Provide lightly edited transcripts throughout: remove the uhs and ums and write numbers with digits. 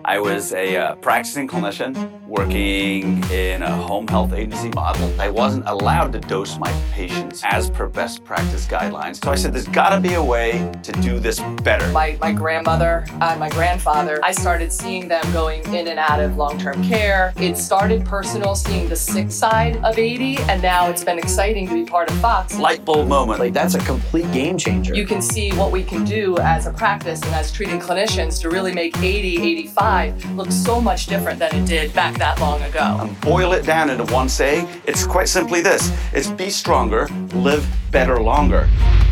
I was a practicing clinician working in a home health agency model. I wasn't allowed to dose my patients as per best practice guidelines. So I said, there's gotta be a way to do this better. My grandmother and my grandfather, I started seeing them going in and out of long-term care. It started personal, seeing the sick side of 80, and now it's been exciting to be part of Fox. Light bulb moment. Like, that's a complete game changer. You can see what we can do as a practice and as treating clinicians to really make 80, 85 look so much different than it did back that long ago. And boil it down into one saying, it's quite simply this. It's be stronger, live better longer.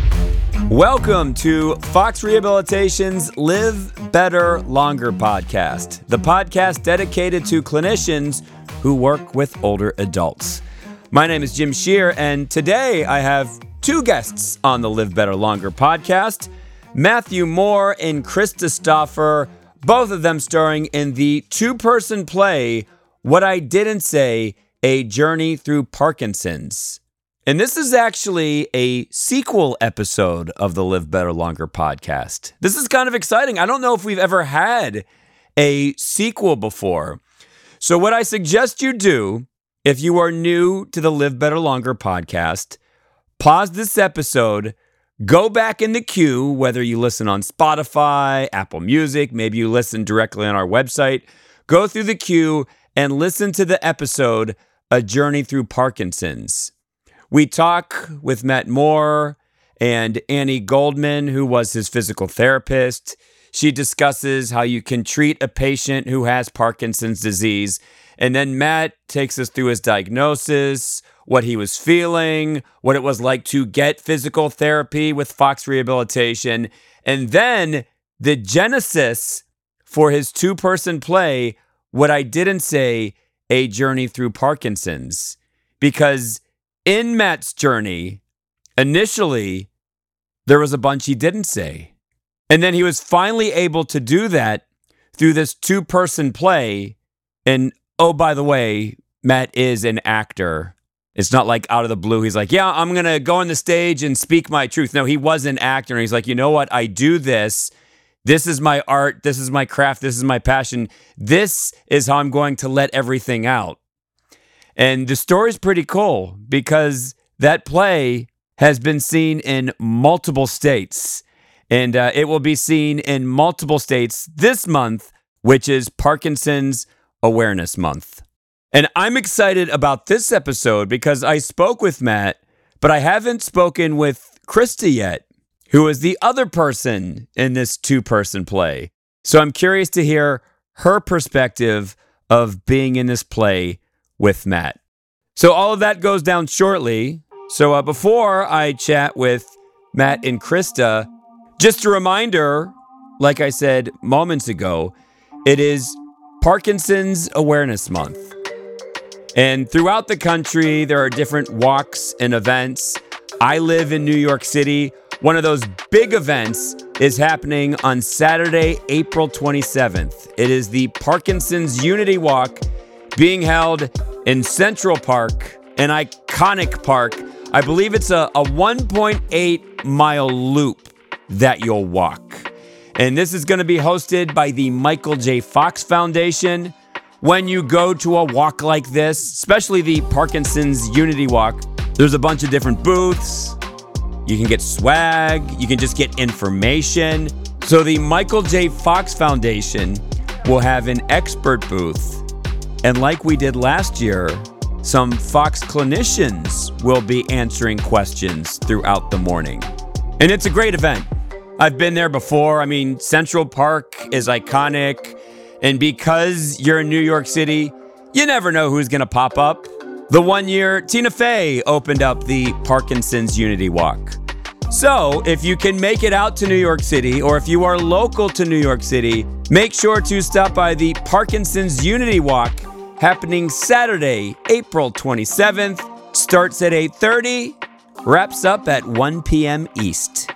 Welcome to Fox Rehabilitation's Live Better Longer podcast, the podcast dedicated to clinicians who work with older adults. My name is Jim Shear, and today I have two guests on the Live Better Longer podcast, Matthew Moore and Krista Stauffer, both of them starring in the two-person play, What I Didn't Say, A Journey Through Parkinson's. And this is actually a sequel episode of the Live Better Longer podcast. This is kind of exciting. I don't know if we've ever had a sequel before. So what I suggest you do, if you are new to the Live Better Longer podcast, pause this episode, go back in the queue, whether you listen on Spotify, Apple Music, maybe you listen directly on our website, go through the queue and listen to the episode, A Journey Through Parkinson's. We talk with Matt Moore and Annie Goldman, who was his physical therapist. She discusses how you can treat a patient who has Parkinson's disease. And then Matt takes us through his diagnosis, what he was feeling, what it was like to get physical therapy with Fox Rehabilitation, and then the genesis for his two-person play, What I Didn't Say, A Journey Through Parkinson's. Because in Matt's journey, initially, there was a bunch he didn't say. And then he was finally able to do that through this two-person play. And oh, by the way, Matt is an actor. It's not like out of the blue. He's like, yeah, I'm going to go on the stage and speak my truth. No, he was an actor. And he's like, you know what? I do this. This is my art. This is my craft. This is my passion. This is how I'm going to let everything out. And the story's pretty cool because that play has been seen in multiple states. And it will be seen in multiple states this month, which is Parkinson's Awareness Month. And I'm excited about this episode because I spoke with Matt, but I haven't spoken with Krista yet, who is the other person in this two-person play. So I'm curious to hear her perspective of being in this play with Matt. So all of that goes down shortly. So before I chat with Matt and Krista, just a reminder, like I said moments ago, it is Parkinson's Awareness Month. And throughout the country, there are different walks and events. I live in New York City. One of those big events is happening on Saturday, April 27th. It is the Parkinson's Unity Walk being held in Central Park, an iconic park. I believe it's a 1.8 mile loop that you'll walk. And this is going to be hosted by the Michael J. Fox Foundation. When you go to a walk like this, especially the Parkinson's Unity Walk, there's a bunch of different booths. You can get swag. You can just get information. So the Michael J. Fox Foundation will have an expert booth. And like we did last year, some Fox clinicians will be answering questions throughout the morning. And it's a great event. I've been there before. I mean, Central Park is iconic. And because you're in New York City, you never know who's going to pop up. The one year, Tina Fey opened up the Parkinson's Unity Walk. So if you can make it out to New York City, or if you are local to New York City, make sure to stop by the Parkinson's Unity Walk happening Saturday, April 27th. Starts at 8:30, wraps up at 1 p.m. East.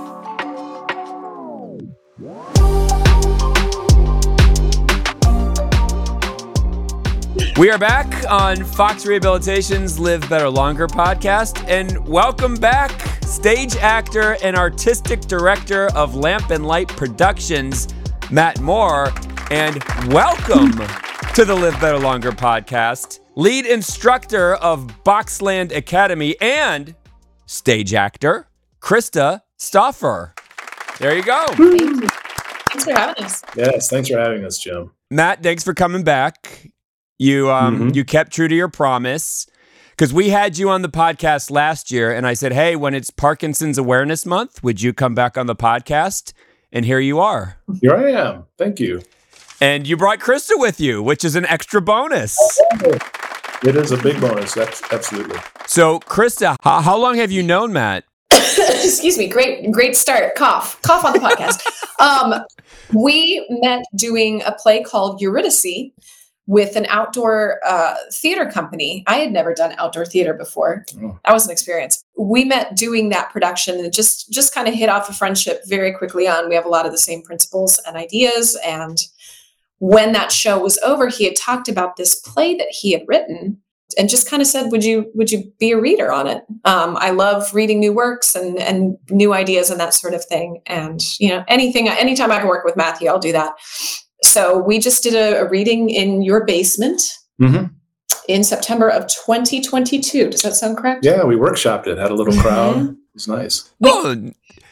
We are back on Fox Rehabilitation's Live Better Longer podcast, and welcome back, stage actor and artistic director of Lamp and Light Productions, Matt Moore. and welcome to the Live Better Longer podcast, lead instructor of Boxland Academy and stage actor, Krista Stauffer. There you go. Thank you. Thanks for having us. Yes, thanks for having us, Jim. Matt, thanks for coming back. You you kept true to your promise, because we had you on the podcast last year, and I said, hey, when it's Parkinson's Awareness Month, would you come back on the podcast? And here you are. Here I am. Thank you. And you brought Krista with you, which is an extra bonus. It is a big bonus, absolutely. So, Krista, how long have you known Matt? Excuse me. Great start. Cough on the podcast. We met doing a play called Eurydice with an outdoor theater company. I had never done outdoor theater before. Oh. That was an experience. We met doing that production and just kind of hit off a friendship very quickly on. We have a lot of the same principles and ideas. And when that show was over, he had talked about this play that he had written and just kind of said, would you be a reader on it? I love reading new works and new ideas and that sort of thing. And, anytime I can work with Matthew, I'll do that. So we just did a reading in your basement in September of 2022. Does that sound correct? Yeah, we workshopped it, had a little crowd. It was nice. Oh,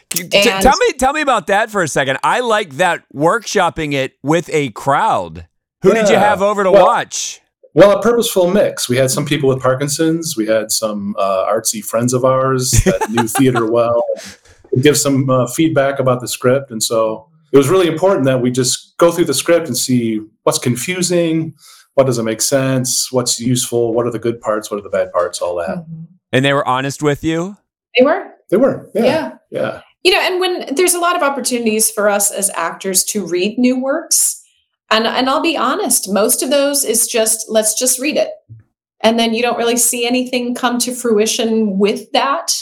tell me about that for a second. I like that, workshopping it with a crowd. Who did you have over to watch? Well, a purposeful mix. We had some people with Parkinson's. We had some artsy friends of ours that knew theater well, and give some feedback about the script. And so it was really important that we just go through the script and see what's confusing, what doesn't make sense, what's useful, what are the good parts, what are the bad parts, all that. Mm-hmm. And they were honest with you? They were. They were, yeah. And when there's a lot of opportunities for us as actors to read new works, and I'll be honest, most of those is just, let's just read it. And then you don't really see anything come to fruition with that,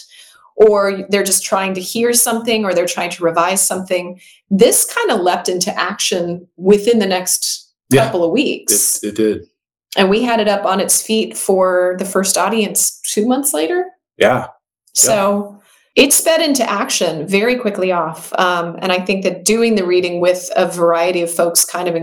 or they're just trying to hear something, or they're trying to revise something. This kind of leapt into action within the next couple of weeks. It did. And we had it up on its feet for the first audience 2 months later. Yeah. So it sped into action very quickly off. And I think that doing the reading with a variety of folks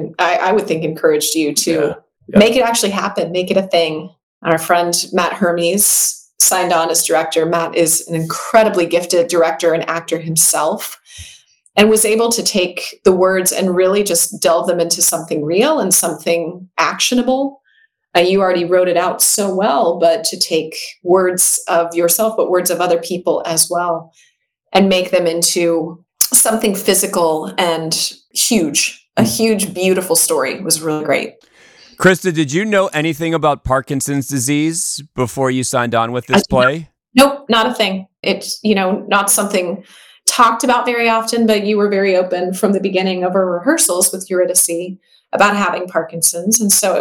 I would think encouraged you to make it actually happen, make it a thing. Our friend Matt Hermes signed on as director. Matt is an incredibly gifted director and actor himself, and was able to take the words and really just delve them into something real and something actionable. You already wrote it out so well, but to take words of yourself, but words of other people as well, and make them into something physical and huge. A huge, beautiful story was really great. Krista, did you know anything about Parkinson's disease before you signed on with this play? Nope, not a thing. It's, not something talked about very often, but you were very open from the beginning of our rehearsals with Eurydice about having Parkinson's. And so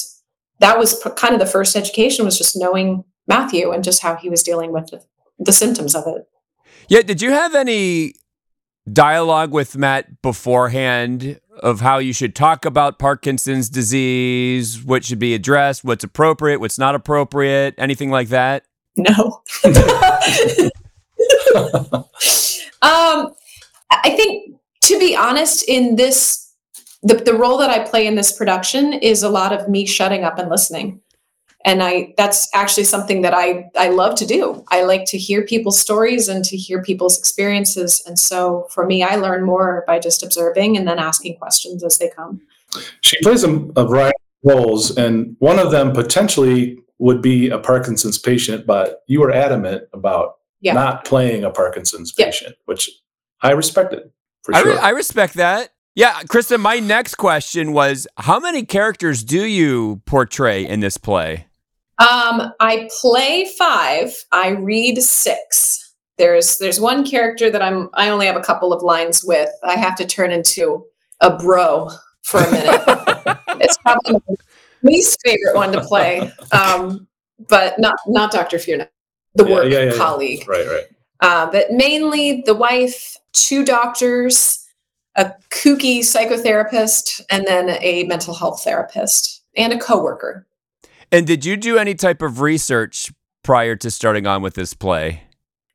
that was kind of the first education, was just knowing Matthew and just how he was dealing with the symptoms of it. Yeah. Did you have any dialogue with Matt beforehand of how you should talk about Parkinson's disease, what should be addressed, what's appropriate, what's not appropriate, anything like that? No. I think, to be honest, in this, the role that I play in this production is a lot of me shutting up and listening. And that's actually something that I love to do. I like to hear people's stories and to hear people's experiences. And so for me, I learn more by just observing and then asking questions as they come. She plays a variety of roles, and one of them potentially would be a Parkinson's patient, but you were adamant about not playing a Parkinson's patient, which I respected, for sure. I respect that. Yeah, Krista, my next question was, how many characters do you portray in this play? I play 5. I read 6. There's one character that I only have a couple of lines with. I have to turn into a bro for a minute. It's probably my least favorite one to play, but not Dr. Fiona, the work colleague. Right. But mainly the wife, 2 doctors, a kooky psychotherapist, and then a mental health therapist, and a coworker. And did you do any type of research prior to starting on with this play?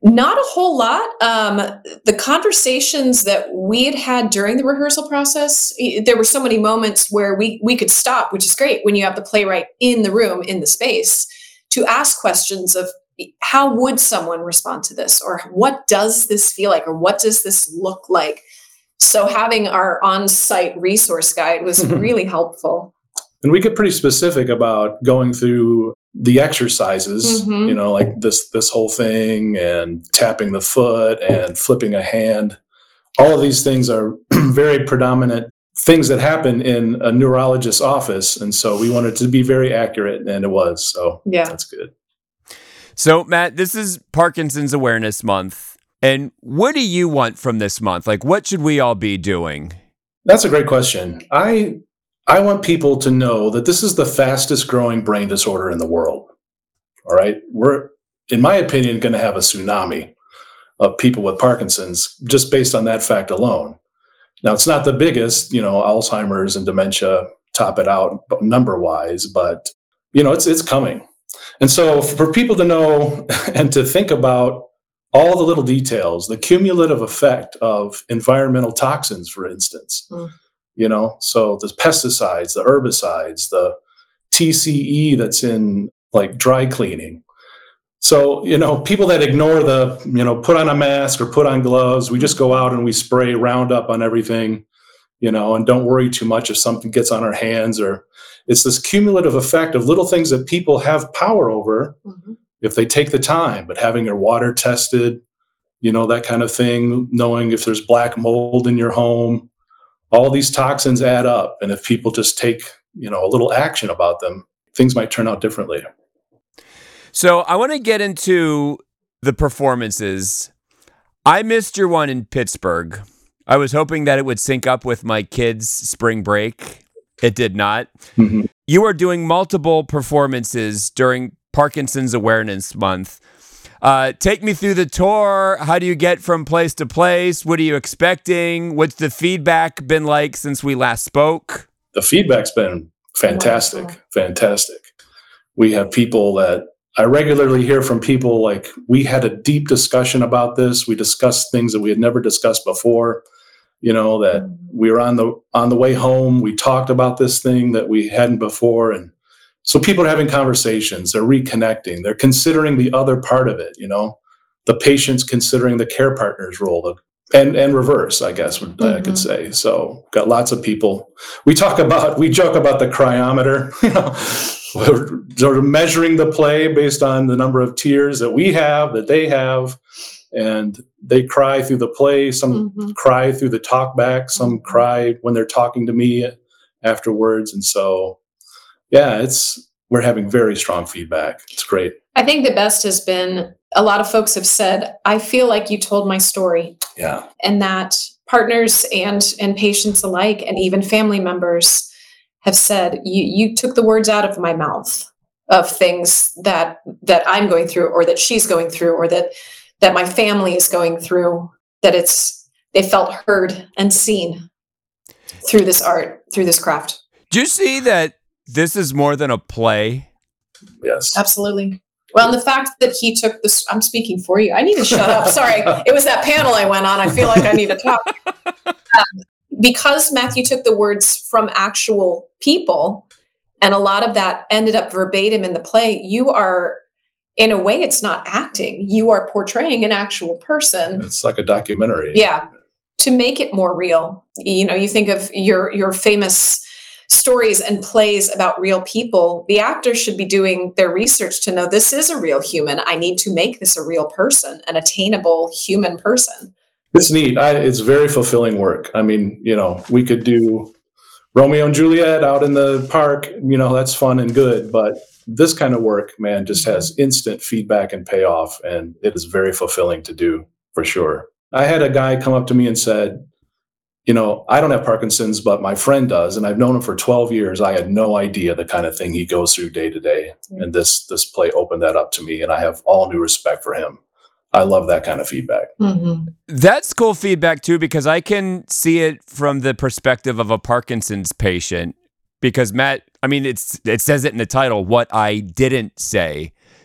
Not a whole lot. The conversations that we had during the rehearsal process, there were so many moments where we could stop, which is great when you have the playwright in the room, in the space, to ask questions of how would someone respond to this, or what does this feel like, or what does this look like? So having our on-site resource guide was really helpful. And we get pretty specific about going through the exercises, like this whole thing, and tapping the foot and flipping a hand. All of these things are very predominant things that happen in a neurologist's office. And so we wanted to be very accurate, and it was. So yeah, that's good. So Matt, this is Parkinson's Awareness Month. And what do you want from this month? Like, what should we all be doing? That's a great question. I want people to know that this is the fastest growing brain disorder in the world. All right. We're, in my opinion, going to have a tsunami of people with Parkinson's just based on that fact alone. Now, it's not the biggest, Alzheimer's and dementia top it out number wise, but, it's coming. And so for people to know and to think about all the little details, the cumulative effect of environmental toxins, for instance, so the pesticides, the herbicides, the TCE that's in like dry cleaning. So, people that ignore the, put on a mask or put on gloves, we just go out and we spray Roundup on everything, and don't worry too much if something gets on our hands. Or it's this cumulative effect of little things that people have power over if they take the time, but having your water tested, that kind of thing, knowing if there's black mold in your home, all these toxins add up. And if people just take, a little action about them, things might turn out differently. So I want to get into the performances. I missed your one in Pittsburgh. I was hoping that it would sync up with my kids' spring break. It did not. Mm-hmm. You are doing multiple performances during Parkinson's Awareness Month. Take me through the tour. How do you get from place to place? What are you expecting? What's the feedback been like since we last spoke? The feedback's been fantastic. Wonderful. Fantastic. We have people that I regularly hear from people like, we had a deep discussion about this. We discussed things that we had never discussed before, that we were on the way home. We talked about this thing that we hadn't before. And so people are having conversations, they're reconnecting, they're considering the other part of it, the patient's considering the care partner's role, and reverse, I guess I could say. So got lots of people. We joke about the cryometer, we're sort of measuring the play based on the number of tears that we have, that they have, and they cry through the play. Some cry through the talk back, some cry when they're talking to me afterwards. And so, yeah, we're having very strong feedback. It's great. I think the best has been, a lot of folks have said, I feel like you told my story. Yeah. And that partners and patients alike, and even family members, have said, you took the words out of my mouth of things that I'm going through, or that she's going through, or that my family is going through, that they felt heard and seen through this art, through this craft. Do you see that this is more than a play? Yes. Absolutely. Well, and the fact that he took this, I'm speaking for you. I need to shut up. Sorry. It was that panel I went on. I feel like I need to talk. Because Matthew took the words from actual people, and a lot of that ended up verbatim in the play, you are, in a way, it's not acting. You are portraying an actual person. It's like a documentary. Yeah. To make it more real. You think of your famous stories and plays about real people. The actors should be doing their research to know this is a real human. I need to make this a real person, an attainable human person. It's neat. It's very fulfilling work. I mean, we could do Romeo and Juliet out in the park, that's fun and good. But this kind of work, man, just has instant feedback and payoff. And it is very fulfilling to do, for sure. I had a guy come up to me and said, I don't have Parkinson's, but my friend does. And I've known him for 12 years. I had no idea the kind of thing he goes through day to day. And this play opened that up to me. And I have all new respect for him. I love that kind of feedback. Mm-hmm. That's cool feedback too, because I can see it from the perspective of a Parkinson's patient. Because Matt, I mean, it says it in the title, what I didn't say.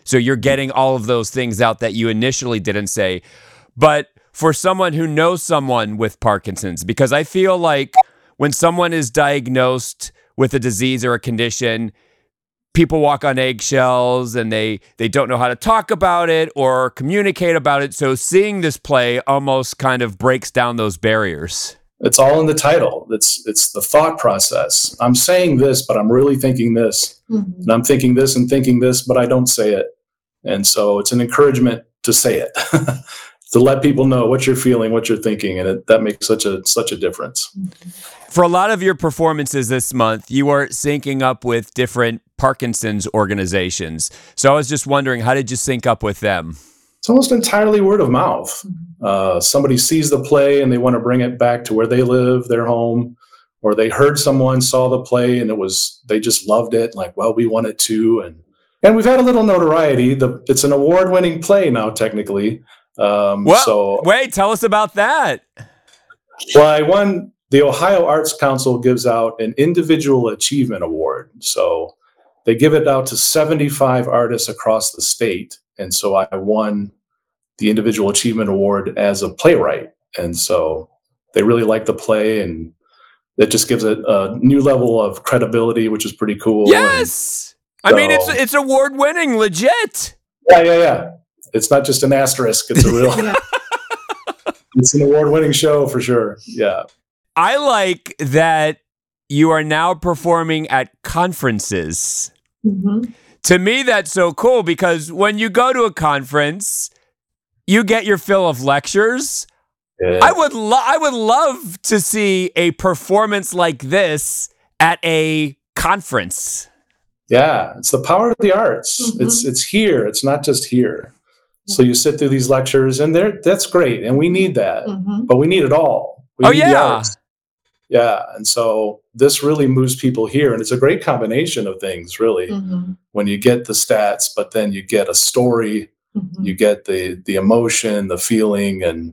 So you're getting all of those things out that you initially didn't say. But for someone who knows someone with Parkinson's, because I feel like when someone is diagnosed with a disease or a condition, people walk on eggshells and they don't know how to talk about it or communicate about it. So seeing this play almost kind of breaks down those barriers. It's all in the title. It's the thought process. I'm saying this, but I'm really thinking this. Mm-hmm. And I'm thinking this and thinking this, but I don't say it. And so it's an encouragement to say it, to let people know what you're feeling, what you're thinking. And that makes such a difference. For a lot of your performances this month, you are syncing up with different Parkinson's organizations. So I was just wondering, how did you sync up with them? It's almost entirely word of mouth. Somebody sees the play and they want to bring it back to where they live, their home, or they heard someone saw the play and they just loved it. Like, well, we want it too. And we've had a little notoriety. It's an award-winning play now, technically. Wait, tell us about that. Well, the Ohio Arts Council gives out an individual achievement award. So they give it out to 75 artists across the state. And so I won the individual achievement award as a playwright. And so they really like the play, and it just gives it a new level of credibility, which is pretty cool. Yes. I mean, it's award-winning, legit. Yeah. It's not just an asterisk. It's a real, it's an award-winning show for sure. Yeah. I like that you are now performing at conferences. Mm-hmm. To me, that's so cool because when you go to a conference, you get your fill of lectures. Yeah. I would love to see a performance like this at a conference. Yeah, it's the power of the arts. Mm-hmm. It's here. It's not just here. So you sit through these lectures, and that's great, and we need that. Mm-hmm. But we need it all. We need the arts. Yeah, and so this really moves people here, and it's a great combination of things, really. Mm-hmm. When you get the stats, but then you get a story, you get the emotion, the feeling, and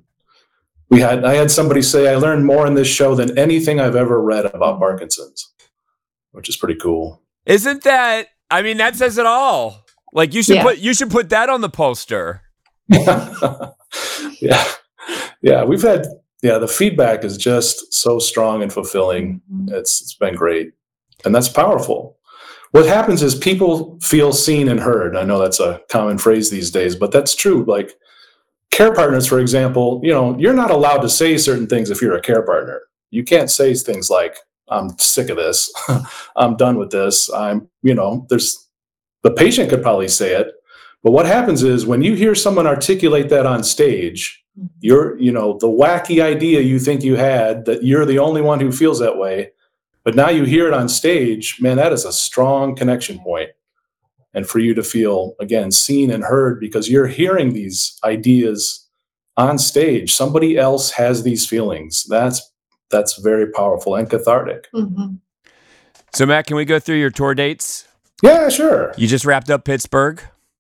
I had somebody say, I learned more in this show than anything I've ever read about Parkinson's, which is pretty cool. Isn't that? I mean, that says it all. Like you should put that on the poster. Yeah, we've had. Yeah, the feedback is just so strong and fulfilling. It's been great. And that's powerful. What happens is people feel seen and heard. I know that's a common phrase these days, but that's true. Like care partners, for example, you're not allowed to say certain things if you're a care partner. You can't say things like, I'm sick of this. I'm done with this. The patient could probably say it. But what happens is when you hear someone articulate that on stage, the wacky idea you think you had that you're the only one who feels that way, but now you hear it on stage, man, that is a strong connection point. And for you to feel, again, seen and heard because you're hearing these ideas on stage, somebody else has these feelings. That's very powerful and cathartic. Mm-hmm. So Matt, can we go through your tour dates? Yeah, sure. You just wrapped up Pittsburgh.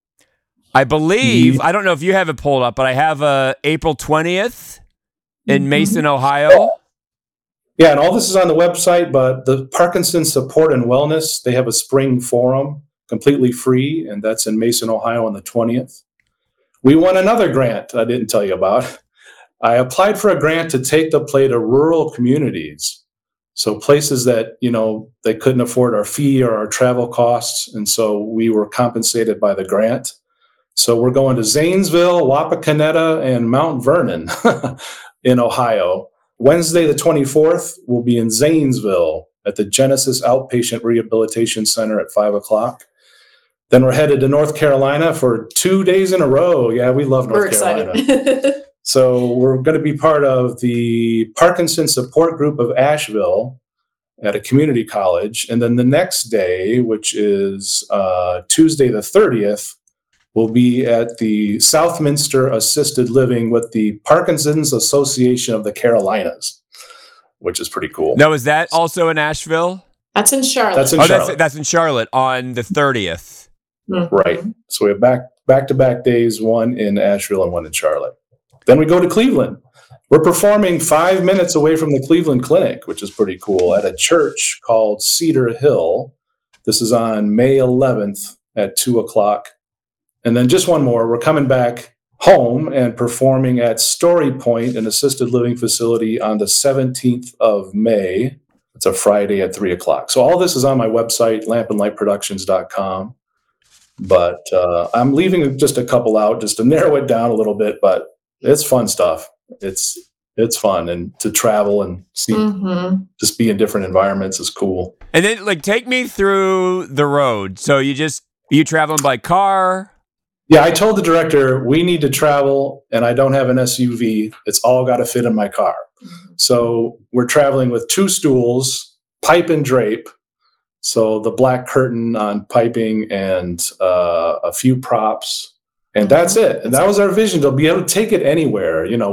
I believe, I don't know if you have it pulled up, but I have April 20th in Mason, Ohio. Yeah, and all this is on the website, but the Parkinson's Support and Wellness, they have a spring forum, completely free, and that's in Mason, Ohio on the 20th. We won another grant I didn't tell you about. I applied for a grant to take the play to rural communities. So places that, they couldn't afford our fee or our travel costs, and so we were compensated by the grant. So we're going to Zanesville, Wapakoneta, and Mount Vernon in Ohio. Wednesday, the 24th, we'll be in Zanesville at the Genesis Outpatient Rehabilitation Center at 5 o'clock. Then we're headed to North Carolina for 2 days in a row. Yeah, we love North Carolina. Excited. So we're going to be part of the Parkinson's Support Group of Asheville at a community college. And then the next day, which is Tuesday, the 30th, we'll be at the Southminster Assisted Living with the Parkinson's Association of the Carolinas, which is pretty cool. Now, is that also in Asheville? That's in Charlotte. That's in Charlotte on the 30th. Mm-hmm. Right. So we have back-to-back days, one in Asheville and one in Charlotte. Then we go to Cleveland. We're performing 5 minutes away from the Cleveland Clinic, which is pretty cool, at a church called Cedar Hill. This is on May 11th at 2 o'clock. And then just one more. We're coming back home and performing at Story Point, an assisted living facility, on the 17th of May. It's a Friday at 3:00. So all this is on my website, lampandlightproductions.com. But I'm leaving just a couple out just to narrow it down a little bit. But it's fun stuff. It's fun, and to travel and see, just be in different environments is cool. And then, like, take me through the road. So you traveling by car? Yeah, I told the director, we need to travel, and I don't have an SUV. It's all got to fit in my car. So we're traveling with 2 stools, pipe and drape. So the black curtain on piping and a few props, and that's it. And that was our vision, to be able to take it anywhere. You know,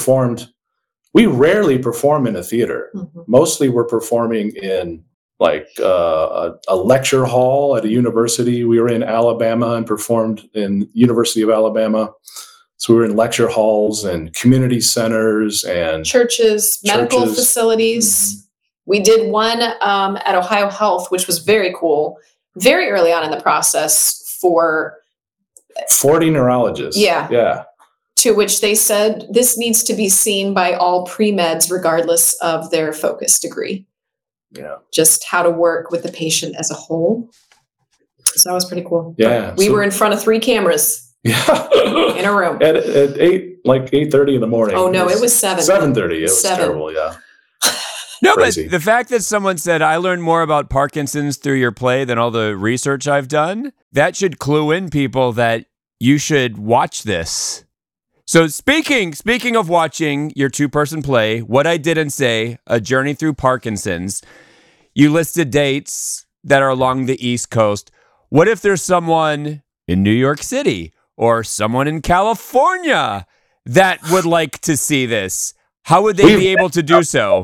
we rarely perform in a theater. Mostly we're performing in like a lecture hall at a university. We were in Alabama and performed in University of Alabama. So we were in lecture halls and community centers and churches, medical facilities. We did one at Ohio Health, which was very cool, very early on in the process, for 40 neurologists. Yeah. To which they said, this needs to be seen by all pre-meds, regardless of their focus degree. Yeah. Just how to work with the patient as a whole. So that was pretty cool. Yeah. We were in front of 3 cameras. Yeah. In a room. At 8:30 in the morning. Oh, no, it was 7. 7:30. It was terrible, yeah. No, Crazy. But the fact that someone said, I learned more about Parkinson's through your play than all the research I've done, that should clue in people that you should watch this. So speaking of watching your 2-person play, What I Didn't Say, A Journey Through Parkinson's, you listed dates that are along the East Coast. What if there's someone in New York City or someone in California that would like to see this? How would they be able to do so?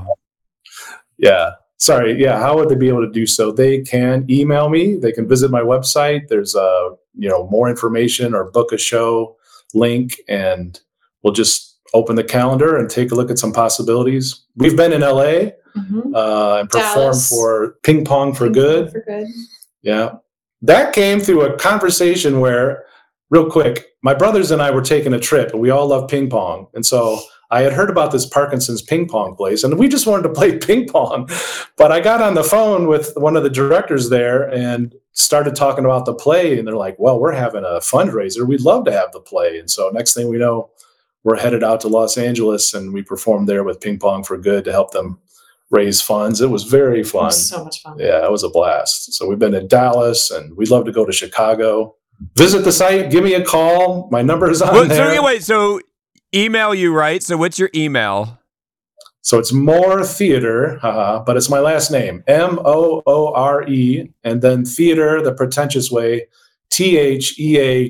Yeah. Sorry. Yeah. How would they be able to do so? They can email me. They can visit my website. There's more information or book a show link, and we'll just open the calendar and take a look at some possibilities. We've been in LA and performed for Ping Pong for Good. Yeah. That came through a conversation where, real quick, my brothers and I were taking a trip, and we all love ping pong. And so I had heard about this Parkinson's ping pong place, and we just wanted to play ping pong. But I got on the phone with one of the directors there and started talking about the play, and they're like, well, we're having a fundraiser. We'd love to have the play. And so next thing we know, we're headed out to Los Angeles, and we performed there with Ping Pong for Good to help them raise funds. It was very fun. It was so much fun. Yeah, it was a blast. So we've been in Dallas, and we'd love to go to Chicago. Visit the site. Give me a call. My number is on there. So email you, right? So what's your email? So it's More Theater, but it's my last name, Moore, and then theater, the pretentious way, THEATRE.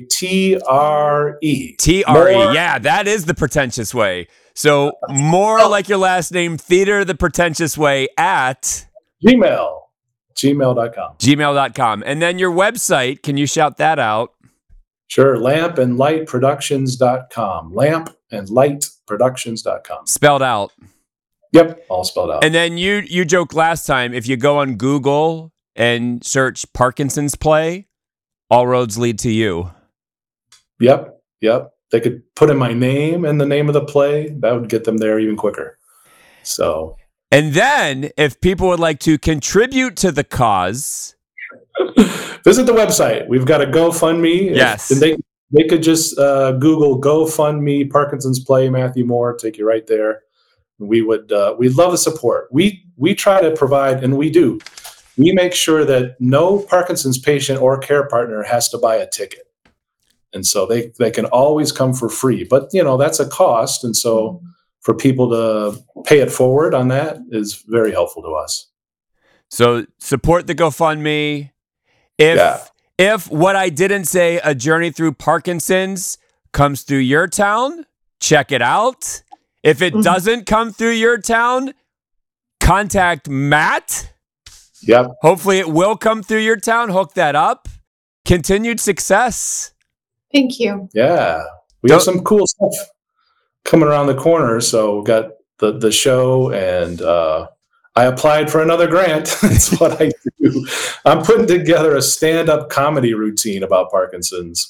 TRE, yeah, that is the pretentious way. So more like your last name, theater, the pretentious way, at gmail.com. Gmail.com. And then your website, can you shout that out? Sure, lampandlightproductions.com. Lampandlightproductions.com. Spelled out. Yep, all spelled out. And then you joked last time, if you go on Google and search Parkinson's play, all roads lead to you. Yep. They could put in my name and the name of the play. That would get them there even quicker. So. And then, if people would like to contribute to the cause, visit the website. We've got a GoFundMe. Yes. And they could just Google GoFundMe Parkinson's play Matthew Moore, take you right there. We'd love the support. We try to provide, and we do. We make sure that no Parkinson's patient or care partner has to buy a ticket. And so they can always come for free. But, that's a cost. And so for people to pay it forward on that is very helpful to us. So support the GoFundMe. If What I Didn't Say, A Journey Through Parkinson's comes through your town, check it out. If it doesn't come through your town, contact Matt. Yep. Hopefully it will come through your town. Hook that up. Continued success. Thank you. Yeah. We have some cool stuff coming around the corner. So we've got the show, and I applied for another grant. That's what I do. I'm putting together a stand-up comedy routine about Parkinson's.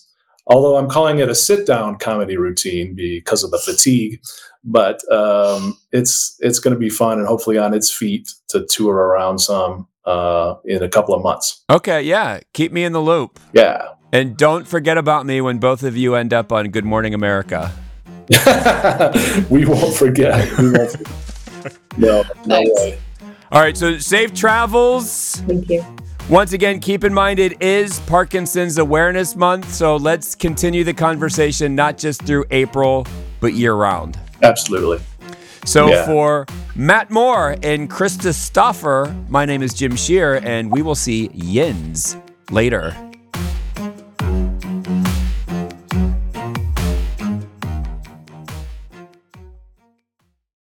although I'm calling it a sit-down comedy routine because of the fatigue. But it's going to be fun and hopefully on its feet to tour around some in a couple of months. Okay, yeah. Keep me in the loop. Yeah. And don't forget about me when both of you end up on Good Morning America. We won't forget. No way. All right, so safe travels. Thank you. Once again, keep in mind it is Parkinson's Awareness Month, so let's continue the conversation not just through April, but year-round. Absolutely. So for Matt Moore and Krista Stoffer, my name is Jim Shear, and we will see Yins later.